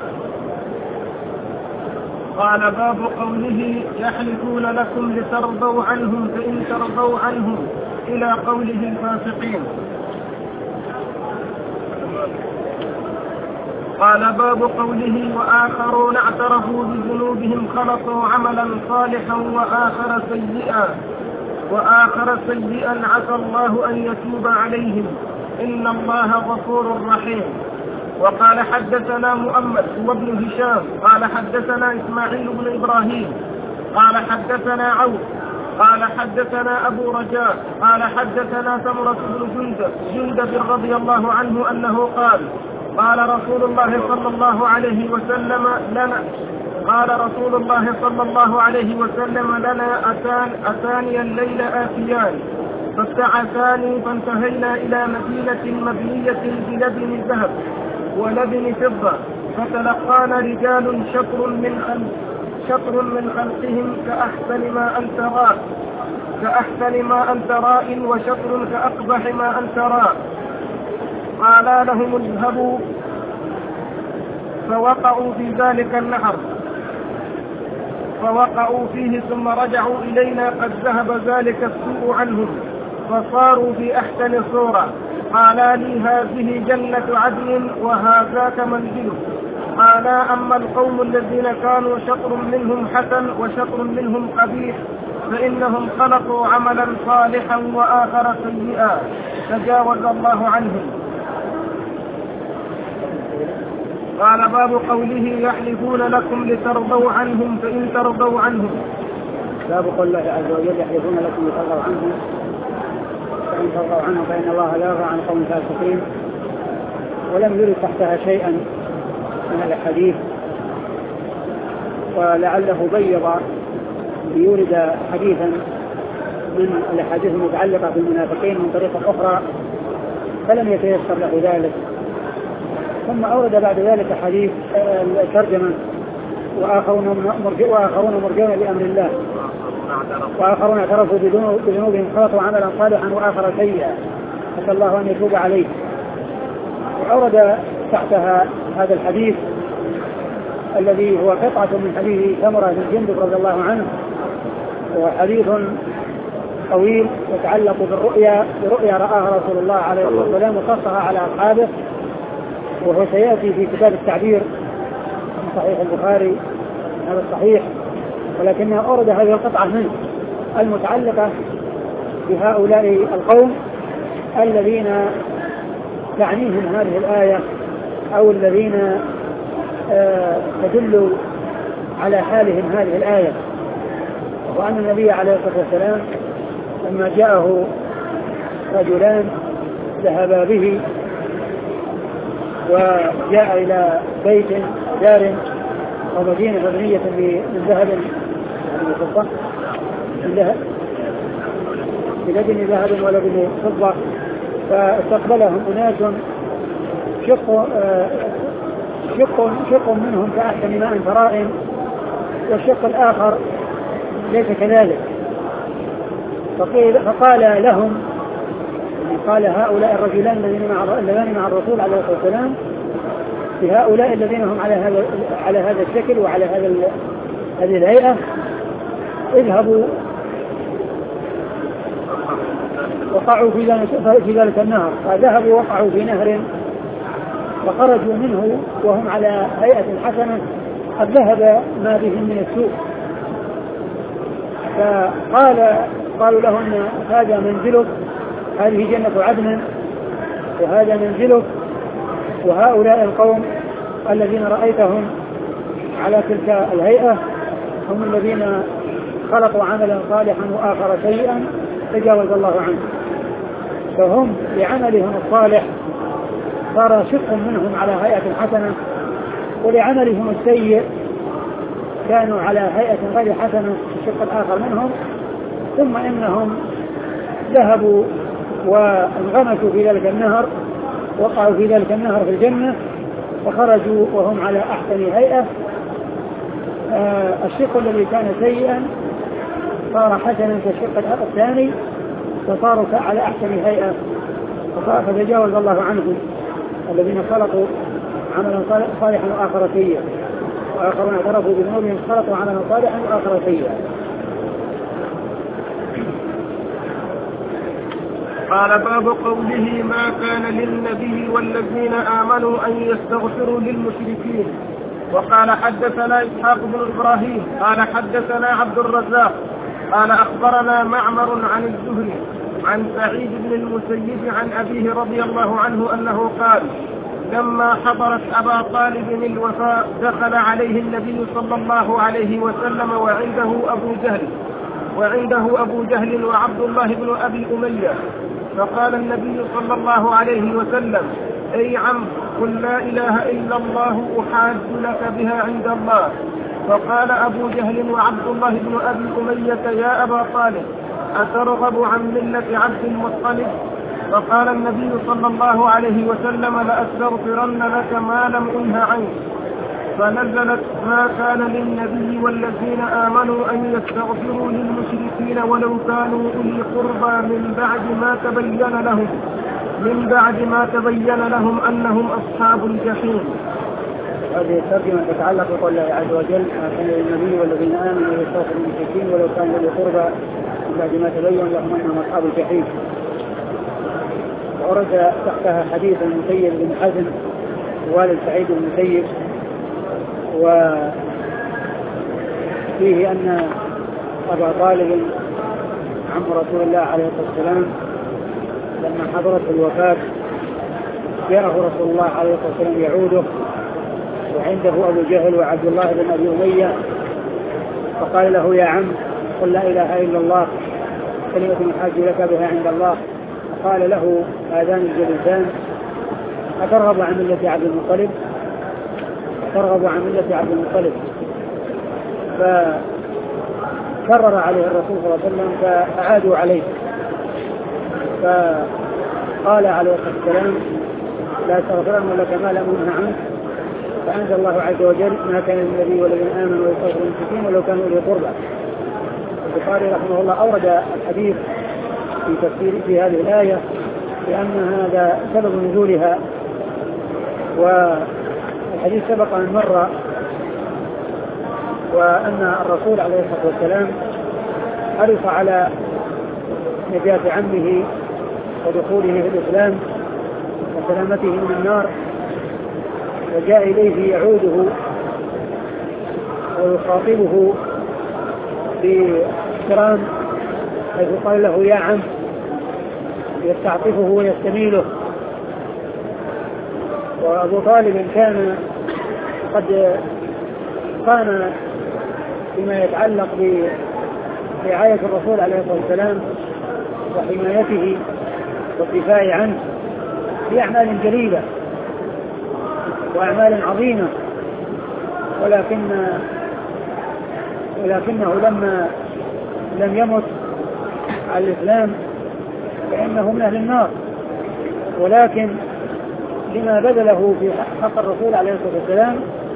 [SPEAKER 1] قال باب قوله يحلفون لكم لترضوا عنهم فإن ترضوا عنهم إلى قوله الفاسقين. قال باب قوله وآخرون اعترفوا بذنوبهم خلطوا عملا صالحا وآخر سيئا عسى الله أن يتوب عليهم إن الله غفور رحيم. وقال حدثنا مؤمل وابن هشام قال حدثنا إسماعيل بن إبراهيم قال حدثنا عوف قال حدثنا أبو رجاء قال حدثنا سمرة بن جندب رضي الله عنه أنه قال رسول الله صلى الله عليه وسلم لنا أتاني الليل آتيان فابتعثاني فانتهينا إلى مدينة مبنية بلبن ذهب ولبن فضة فتلقانا رجال شطر من خلقهم كأحسن ما أنت راء وشطر كأقبح ما أنت راء. قالا لهم اذهبوا فوقعوا في ذلك النهر فوقعوا فيه ثم رجعوا إلينا قد ذهب ذلك السوء عنهم فصاروا في أحسن صورة. قالا لي هذه جنة عدن وهذاك منزله. قالا أما القوم الذين كانوا شطر منهم حسن وشطر منهم قبيح فإنهم خلقوا عملا صالحا وآخر سيئا تجاوز الله عنهم. قال باب قوله يحلفون لكم لترضوا عنهم فإن ترضوا عنهم.
[SPEAKER 2] باب قول الله عز وجل يحلفون لكم لترضوا عنهم فإن ترضوا عنهم فإن الله لا يرضى عن قوم فاسقين. ولم يرد تحتها شيئا من الحديث ولعله بيض ليورد حديثا من الأحاديث المتعلقة بالمنافقين من طريقة أخرى فلم يتيسر له ذلك. ثم أورد بعد ذلك حديث الترجمة وآخرون مرجون بأمر الله وآخرون اعترفوا بذنوبهم خلطوا عملا صالحا وآخر سيئا عسى الله أن يتوب عليه. وأورد تحتها هذا الحديث الذي هو قطعة من حديث سمرة بن جندب رضي الله عنه، وهو حديث طويل يتعلق برؤيا رآها رسول الله عليه الصلاة والسلام وقصها على أصحابه، وهو سيأتي في كتاب التعبير من صحيح البخاري هذا الصحيح، ولكنه أورد هذه القطعة منه المتعلقة بهؤلاء القوم الذين تعنيهم هذه الآية أو الذين تدل على حالهم هذه الآية. وأن النبي عليه الصلاة والسلام لما جاءه رجلان ذهبا به وجاء إلى بيت دار ومدينة مبنية من ذهب وفضة بلبن ذهب ولبن فضة، فاستقبلهم أناس شق منهم كأحسن ماء تراء والشق الآخر ليس كذلك. فقال لهم قال هؤلاء الرجلان الذين مع الرسول عليه الصلاة والسلام لهؤلاء الذين هم على هذا الشكل وعلى هذه الهيئة اذهبوا وقعوا في ذلك النهر. فذهبوا وقعوا في نهر فخرجوا منه وهم على هيئة حسنة قد ذهب ما بهم من السوء. فقالوا لهم هذا منزلك، هذه جنة عدن وهذا منزلك، وهؤلاء القوم الذين رأيتهم على تلك الهيئة هم الذين خلقوا عملا صالحا وآخر سيئا تجاوز الله عنه. فهم لعملهم الصالح صار شق منهم على هيئة حسنة، ولعملهم السيء كانوا على هيئة غير حسنة في الشق الآخر منهم، ثم إنهم ذهبوا وانغمسوا في ذلك النهر، وقعوا في ذلك النهر في الجنة، وخرجوا وهم على أحسن هيئة. الشق الذي كان سيئا صار حسنا كالشق الثاني، وصاروا على أحسن هيئة، فتجاوز الله عنهم الذين خلقوا عملا صالحا وآخر سيئا، وآخرون اعترفوا بذنوبهم خلقوا عملا صالحا وآخر سيئا.
[SPEAKER 1] قال باب قوله ما كان للنبي والذين آمنوا أن يستغفروا للمشركين. وقال حدثنا إسحاق بن إبراهيم قال حدثنا عبد الرزاق قال أخبرنا معمر عن الزهري عن سعيد بن المسيب عن أبيه رضي الله عنه أنه قال لما حضرت أبا طالب الوفاة دخل عليه النبي صلى الله عليه وسلم وعنده أبو جهل وعبد الله بن أبي أمية، فقال النبي صلى الله عليه وسلم أي عم قل لا إله إلا الله أحاج لك بها عند الله. فقال أبو جهل وعبد الله بن أبي أمية يا أبا طالب أترغب عن ملة عبد المطلب؟ فقال النبي صلى الله عليه وسلم لأستغفرن لك ما لم أنه عنك. فنزلت ما كان للنبي والذين آمنوا أن يستغفروا للمشركين ولو كانوا أولي قربى من بعد ما تبين لهم أنهم أصحاب الجحيم.
[SPEAKER 2] هذه الترجمة تتعلق بقول الله عز وجل ما كان للنبي والذين آمنوا أن يستغفروا للمشركين ولو كانوا أولي قربى من بعد ما تبين لهم أنهم أصحاب الجحيم. ورد تحتها حديث المسيب بن حزم والد سعيد المسيب، وفيه أن أبا طالب عم رسول الله عليه الصلاة والسلام لما حضرت الوفاة جاءه رسول الله عليه الصلاة والسلام يعوده، وعنده أبو جهل وعبد الله بن أبي أمية، فقال له يا عم قل لا إله إلا الله كلمة يحاج لك بها عند الله. فقال له هذان الجلسان أترغب عن ملة عبد المطلب؟ ترغب عن ملة عبد المطلب. فكرر عليه الرسول صلى الله عليه وسلم فأعادوا عليه، فقال عليه الصلاة والسلام لا تغفرن لك ما لم أنه عنك. فأنزل الله عز وجل ما كان للنبي والذين آمنوا ويستغفروا للمشركين ولو كانوا أولي قربى. البخاري رحمه الله أورد الحديث في تفسير في هذه الآية لأن هذا سبب نزولها، والحديث سبق أن مر، وأن الرسول عليه الصلاة والسلام حرص على نجاة عمه ودخوله في الإسلام وسلامته من النار، وجاء إليه يعوده ويخاطبه باحترام حيث قال له يا عم يستعطفه ويستميله. وأبو طالب كان قد كان فيما يتعلق برعاية الرسول عليه الصلاة والسلام وحمايته والدفاع عنه بأعمال جليلة وأعمال عظيمة، ولكنه لما لم يمت على الإسلام فإنه من أهل النار، ولكن لما بذله في حق الرسول عليه الصلاة والسلام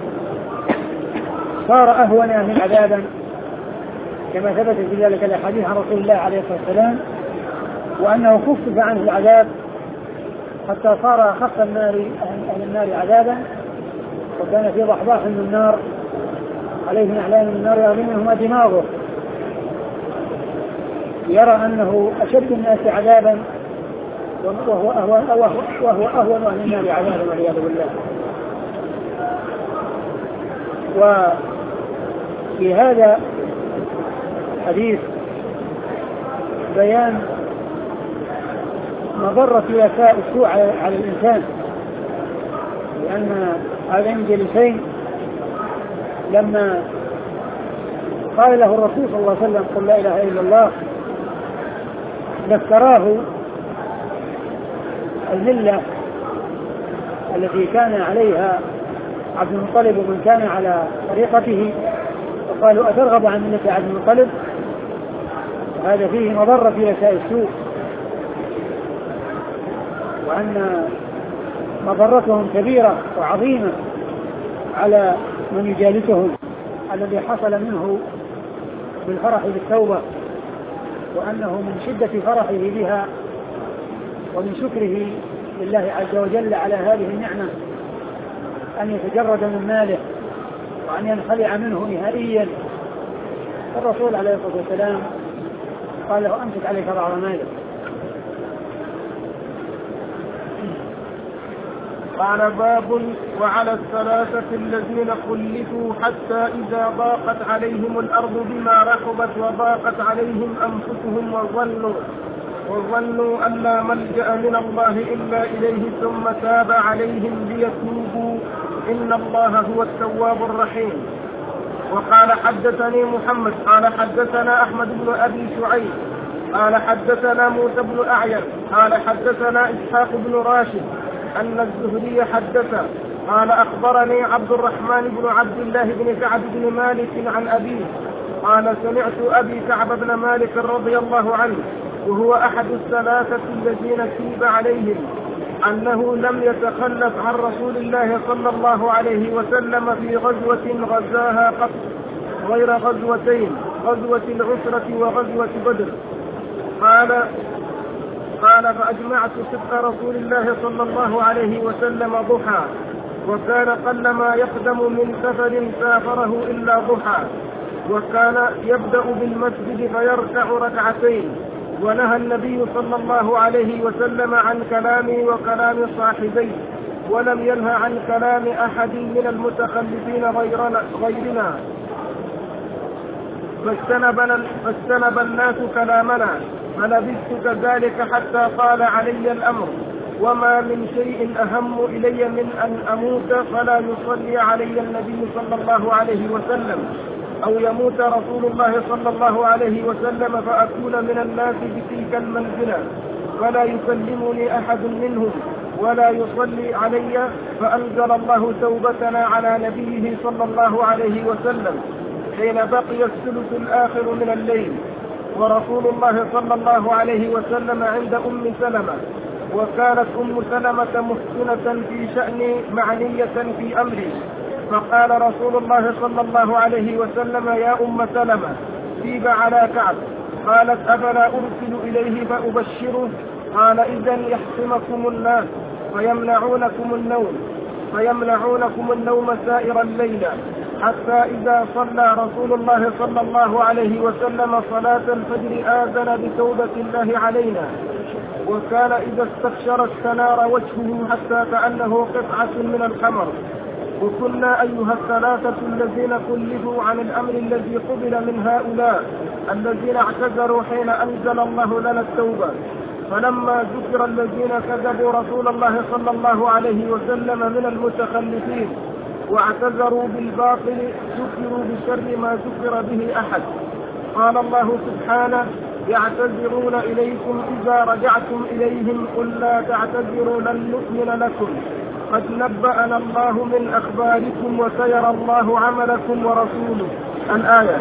[SPEAKER 2] صار أهون من عذابا، كما ثبت في ذلك الحديث عن رسول الله عليه الصلاة والسلام، وأنه خفف عنه العذاب حتى صار أخف أهل النار عذابا، وكان في ضحضاح من النار عليه نعلان من النار يغلي منهما دماغه، يرى أنه أشد الناس عذابا وهو أهون أهل النار عذابا والعياذ بالله. وفي هذا الحديث بيان مضرة وفاء السوء على الإنسان، لأن هذين الجلسين لما قال له الرسول صلى الله عليه وسلم قل لا إله إلا الله ذكراه الملة التي كان عليها عبد المطلب ومن كان على طريقته، قالوا أترغب عن ملة عبد المطلب؟ هذا فيه مضرة في رسائل السوء، وأن مضرتهم كبيرة وعظيمة على من يجالسهم الذي حصل منه بالفرح بالتوبة، وأنه من شدة فرحه بها ومن شكره لله عز وجل على هذه النعمة أن يتجرد من ماله وأن ينخلع منه نهائيا. الرسول عليه الصلاة والسلام قال له أمسك عليك بعض مالك.
[SPEAKER 1] قال باب وعلى الثلاثة الذين خلفوا حتى إذا ضاقت عليهم الأرض بما رحبت وضاقت عليهم أنفسهم وظنوا أن لا ملجأ من الله إلا إليه ثم تاب عليهم ليتوبوا إن الله هو التواب الرحيم. وقال حدثني محمد قال حدثنا أحمد بن أبي شعيب قال حدثنا موسى بن أعين قال حدثنا إسحاق بن راشد أن الزهري حدث قال أخبرني عبد الرحمن بن عبد الله بن كعب بن مالك عن أبيه قال سمعت أبي كعب بن مالك رضي الله عنه وهو أحد الثلاثة الذين تيب عليهم أنه لم يتخلف عن رسول الله صلى الله عليه وسلم في غزوة غزاها قط غير غزوتين، غزوة العسرة وغزوة بدر. قال فأجمعت صدق رسول الله صلى الله عليه وسلم ضحى، وكان قلما يقدم من سفر سافره إلا ضحى، وكان يبدأ بالمسجد فيركع ركعتين. ونهى النبي صلى الله عليه وسلم عن كلامي وكلام صاحبيه، ولم ينهى عن كلام أحد من المتخلفين غيرنا، فاجتنب الناس كلامنا، فلبثت كذلك حتى طال علي الأمر، وما من شيء أهم إلي من أن أموت فلا يصلي علي النبي صلى الله عليه وسلم، أو يموت رسول الله صلى الله عليه وسلم فأكون من الناس بتلك المنزلة، فلا يكلمني أحد منهم ولا يصلي علي. فأنزل الله توبتنا على نبيه صلى الله عليه وسلم حين بقي الثلث الآخر من الليل، ورسول الله صلى الله عليه وسلم عند أم سلمة، وكانت أم سلمة محسنة في شأني معنية في أمري، فقال رسول الله صلى الله عليه وسلم يا أم سلمة تيب على كعب. قالت أفلا أرسل إليه فأبشره؟ قال إذن يحسمكم الناس فيمنعونكم النوم سائر الليل، حتى إذا صلى رسول الله صلى الله عليه وسلم صلاة الفجر آذن بتوبة الله علينا، وكان إذا استبشر استنار وجهه حتى كأنه قطعة من القمر. وكنا أيها الثلاثة الذين كلفوا عن الأمر الذي قبل من هؤلاء الذين اعتذروا حين أنزل الله لنا التوبة. فلما ذكر الذين كذبوا رسول الله صلى الله عليه وسلم من المتخلفين واعتذروا بالباطل ذكروا بشر ما ذكر به أحد. قال الله سبحانه يعتذرون إليكم إذا رجعتم إليهم قل لا تعتذروا لن نؤمن لكم قد نبأنا الله من أخباركم وسيرى الله عملكم ورسوله. الآية.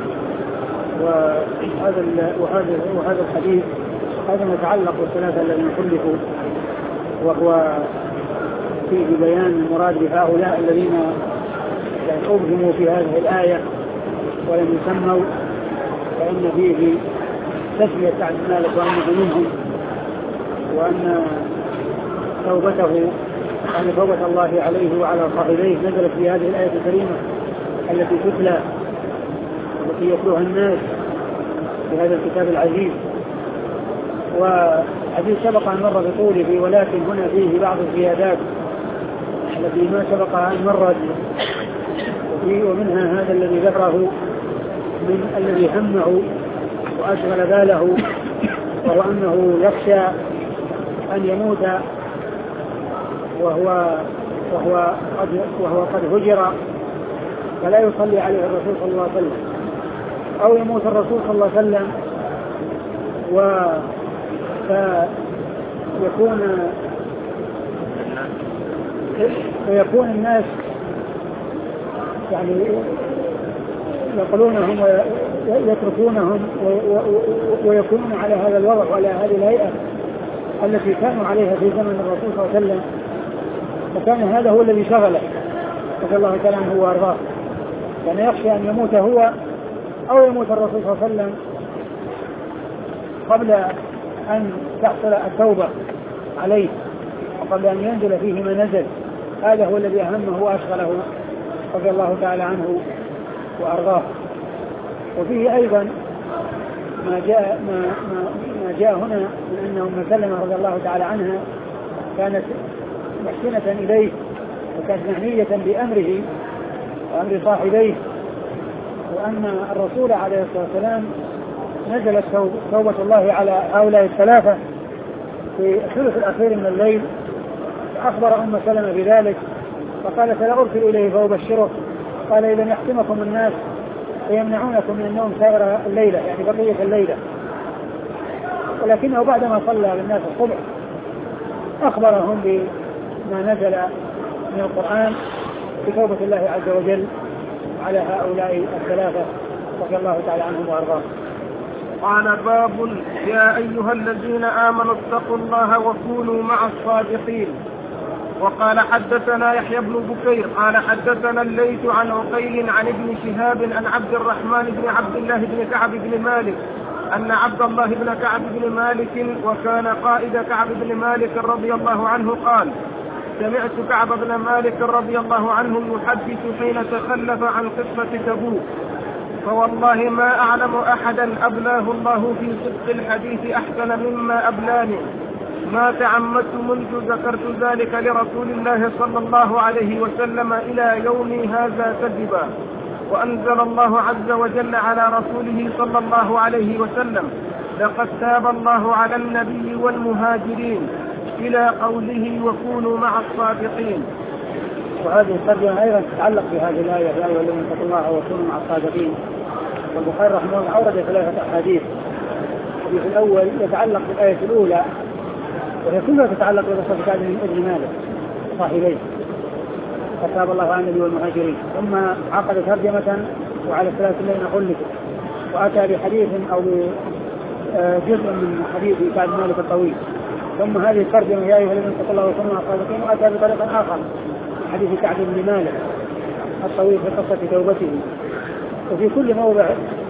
[SPEAKER 2] وهذا الحديث هذا متعلق بالثلاثة الذين خلفوا، وهو فيه بيان المراد بهؤلاء الذين أبهموا في هذه الآية ولم يسموا، فإن فيه تسمية سعد بن مالك وأنه منهم، وأن توبة الله عليه وعلى صاحبيه نزلت في هذه الآية الكريمة التي تتلى والتي يتلوها الناس في هذا الكتاب العزيز. وحديث سبق أن مر بطوله، ولكن هنا فيه بعض الزيادات التي ما سبق أن مرت، ومنها هذا الذي ذكره من الذي همه وأشغل باله، وهو أنه يخشى أن يموت وهو قد هجر فلا يصلي عليه الرسول صلى الله عليه وسلم، أو يموت الرسول صلى الله عليه وسلم فيكون الناس يعني يقولونهم ويتركونهم ويكونون على هذا الوضع وعلى هذه الهيئة التي كانوا عليها في زمن الرسول صلى الله عليه وسلم، فكان هذا هو الذي شغله رضي الله تعالى عنه وارضاه. كان يخشى أن يموت هو أو يموت الرسول صلى الله عليه وسلم قبل أن تحصل التوبة عليه وقبل أن ينزل فيه ما نزل. هذا هو الذي أهمه وأشغله رضي الله تعالى عنه وأرضاه. وفيه أيضا ما جاء هنا من أن أم سلمة رضي الله تعالى عنها كانت محسنة إليه وكانت معنية بأمره وأمر صاحبيه، وأن الرسول عليه الصلاة والسلام نزلت توبة الله على هؤلاء الثلاثة في الثلث الأخير من الليل، فأخبر أم سلمة بذلك فقال سأرسل إليه فأبشره. قال إذا يحكمكم الناس ويمنعونكم من النوم سائر الليلة يعني بقية الليلة. ولكنه بعدما صلى بالناس الصبح أخبرهم بما نزل من القرآن بتوبة الله عز وجل على هؤلاء الثلاثة رضي الله تعالى عنهم وأرضاهم.
[SPEAKER 1] قال باب يا أيها الذين آمنوا اتقوا الله وكونوا مع الصادقين. وقال حدثنا يحيى بن بكير قال حدثنا الليث عن عقيل عن ابن شهاب عن عبد الرحمن بن عبد الله بن كعب بن مالك أن عبد الله بن كعب بن مالك وكان قائد كعب بن مالك رضي الله عنه قال سمعت كعب بن مالك رضي الله عنه يحدث حين تخلف عن قصة تبوك فوالله ما أعلم أحدا أبلاه الله في صدق الحديث أحسن مما أبلاني ما تعمدت منذ ذكرت ذلك لرسول الله صلى الله عليه وسلم إلى يومي هذا كذبا. وأنزل الله عز وجل على رسوله صلى الله عليه وسلم لقد تاب الله على النبي والمهاجرين إلى قوله وكونوا مع الصادقين.
[SPEAKER 2] وهذه الترجمة أيضا تتعلق بهذه الآية يا أيها الذين اتقوا الله وكونوا مع الصادقين. والبخاري رحمه الله أورد ثلاثة أحاديث. الحديث الأول يتعلق بالآية الأولى وهي كلها تتعلق بقصة كعب بن مالك صاحبيه فتاب الله على النبي والمهاجرين، ثم عقد ترجمة وعلى الثلاث الذين خلفوا وأتى بحديث أو بجزء من حديث كعب بن مالك الطويل، ثم هذه الترجمة يا أيها الذين اتقوا الله وكونوا مع الصادقين وأتى بطريق آخر حديث كعب بن مالك الطويل في قصة توبته. وفي كل موضع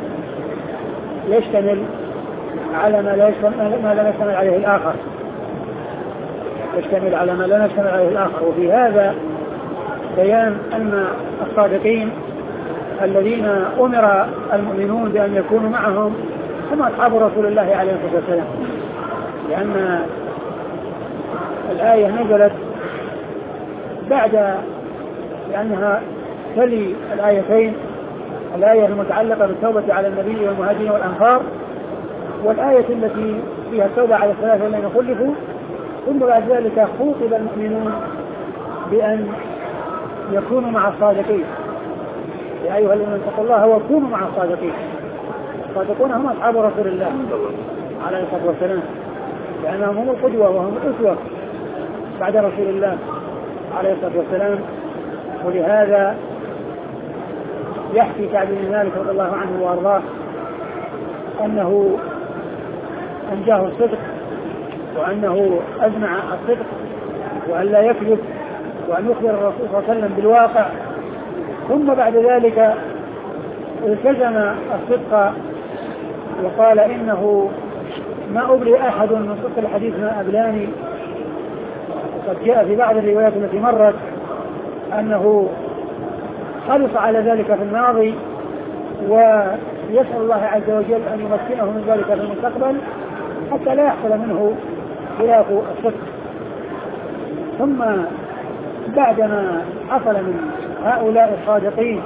[SPEAKER 2] يشتمل على ما لا يشتمل عليه الآخر، يشتمل على ما لا يشتمل عليه الآخر. وفي هذا بيان أن الصادقين الذين أمر المؤمنون بأن يكونوا معهم هم أصحاب رسول الله عليه الصلاة والسلام، لأن الآية نزلت بعد لأنها تلي الآيتين، الآية المتعلقة بالتوبة على النبي والمهاجرين والأنصار والآية التي فيها التوبة على الثلاثة الذين خلفوا. ثم بعد ذلك خوطب المؤمنون بأن يكونوا مع الصادقين يا أيها الذين اتقوا الله وكونوا مع الصادقين. الصادقون هم أصحاب رسول الله عليه الصلاة والسلام لأنهم هم القدوة وهم الأسوة بعد رسول الله عليه الصلاة والسلام. ولهذا يحكي كعب بن مالك رضي الله عنه وأرضاه أنه أنجاه الصدق وأنه أجمع الصدق وأن لا يكذب وأن يخبر الرسول صلى الله عليه وسلم بالواقع. ثم بعد ذلك التزم الصدق وقال إنه ما أبرئ أحد من صدق الحديث ما أبلاني. وقد جاء في بعض الروايات التي مرت أنه حرص على ذلك في الماضي ويسأل الله عز وجل أن يمكنه من ذلك في المستقبل حتى لا يحصل منه خلاف الصدق. ثم بعدما حصل من هؤلاء الصادقين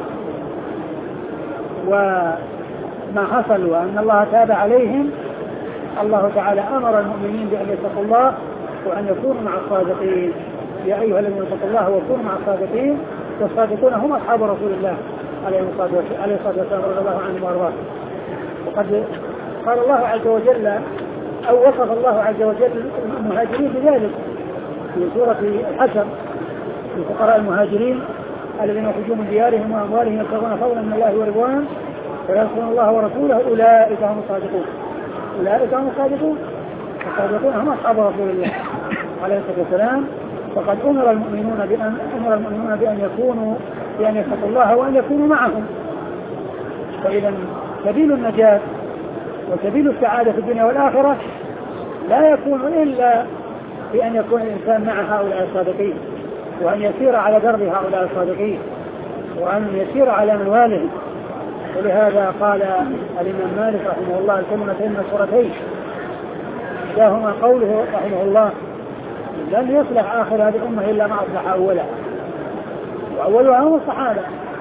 [SPEAKER 2] وما حصل وأن الله تاب عليهم الله تعالى أمر المؤمنين بأن يتقوا الله وأن يكونوا مع الصادقين يا أيها الذين اتقوا الله وكونوا مع الصادقين. والصادقون هم أصحاب رسول الله عليه الصلاة والسلام رضي الله عنهم وأرضاه. وقد قال الله عز وجل أو وصف الله عز وجل المهاجرين بذلك في سورة الحشر في فقراء المهاجرين الذين يخرجون من ديارهم وأموالهم يبتغون فضلا من الله ورضوانه وينصرون الله ورسوله أولئك هم الصادقون. أولئك هم الصادقون. الصادقون هم أصحاب رسول الله عليه الصلاة والسلام. وقد أمر المؤمنون بأن يتقوا الله وأن يكونوا معهم. فإذا سبيل النجاة وسبيل السعادة في الدنيا والآخرة لا يكون إلا بأن يكون الإنسان مع هؤلاء الصادقين، وأن يسير على درب هؤلاء الصادقين، وأن يسير على منوالهم. ولهذا قال الإمام مالك رحمه الله الكلمتين المشهورتين إحداهما قوله رحمه الله: لن يصلح آخر هذه الأمة إلا ما أصلح أولها، وأولها هم الصحابة.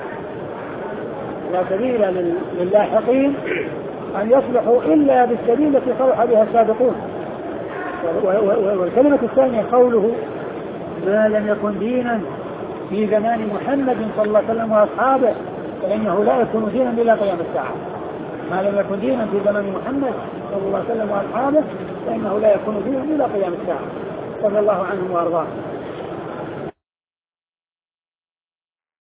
[SPEAKER 2] لا سبيل للاحقين أن يصلحوا إلا بالسبيل التي صلح بها السابقون. والكلمة الثانية قوله: ما لم يكن دينا في زمان محمد صلى الله عليه وسلم وأصحابه فإنه لا يكون دينا إلى قيام الساعة. ما لم يكن دينا في زمان محمد صلى الله عليه وسلم وأصحابه فإنه لا يكون دينا إلى قيام الساعة، رضي الله عنهم وأرضاهم.